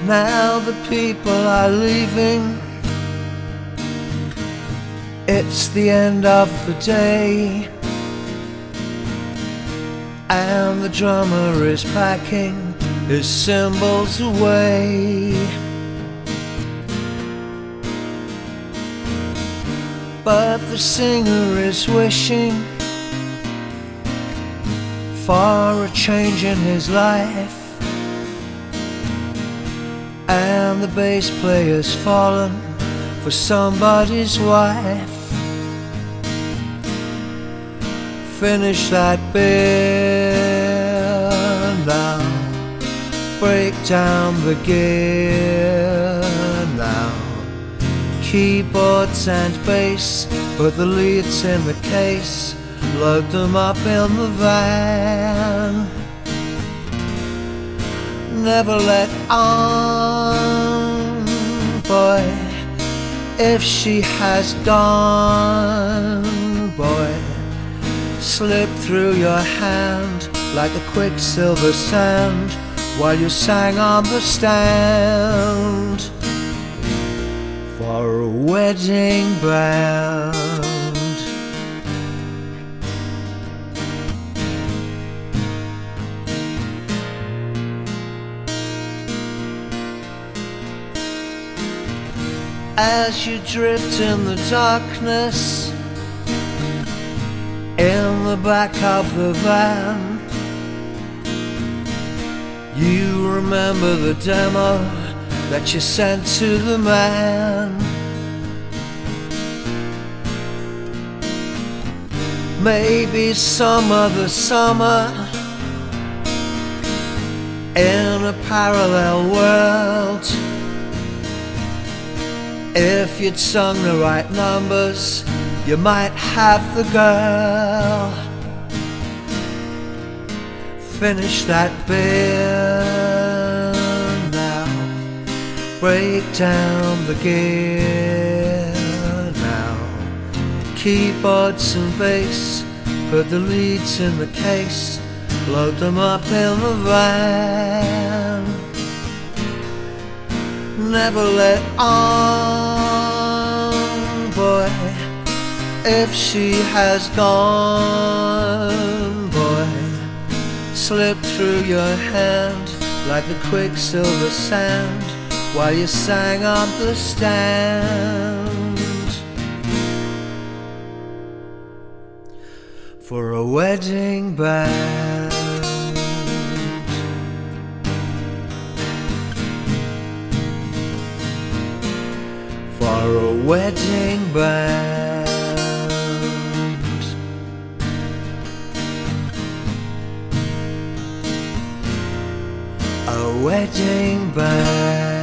Now the people are leaving. It's the end of the day, and the drummer is packing his cymbals away. But the singer is wishing for a change in his life, and the bass player's fallen for somebody's wife. Finish that beer now, break down the gear now. Keyboards and bass, put the leads in the case, load them up in the van. Never let on, boy, if she has gone, boy. Slip through your hand like a quicksilver sand while you sang on the stand for a wedding band. As you drift in the darkness in the back of the van, you remember the demo that you sent to the man. Maybe some other summer in a parallel world, if you'd sung the right numbers, you might have the girl. Finish that beer now, break down the gear now. Keyboards and bass, put the leads in the case, load them up in the van. Never let on, boy, if she has gone, boy. Slip through your hand like the quicksilver sand while you sang on the stand for a wedding band. For a wedding band. A wedding band.